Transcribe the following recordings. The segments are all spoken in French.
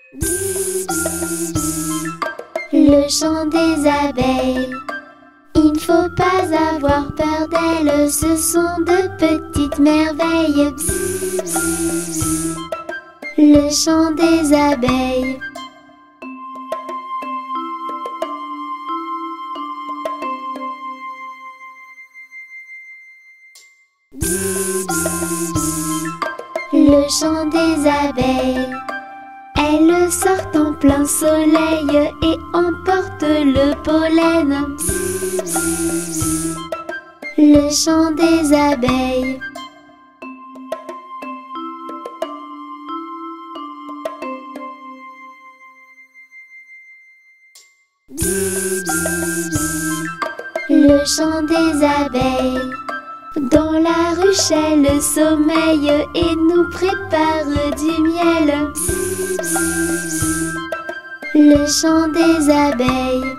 Le chant des abeilles. Il ne faut pas avoir peur d'elles, ce sont de petites merveilles. Le chant des abeilles. Le chant des abeilles. Elles sortent en plein soleil et emportent le pollen. Le chant des abeilles. Le chant des abeilles. Dans la ruche, elles sommeillent et nous préparent du miel. Le chant des abeilles.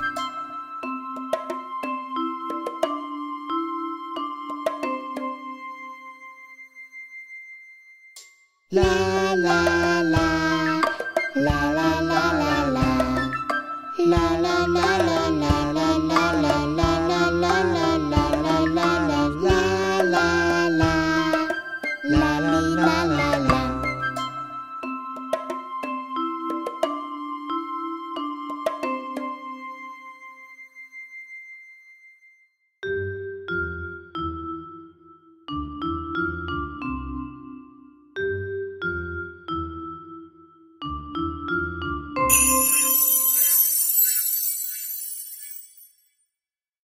La la la, la la la la la, la la.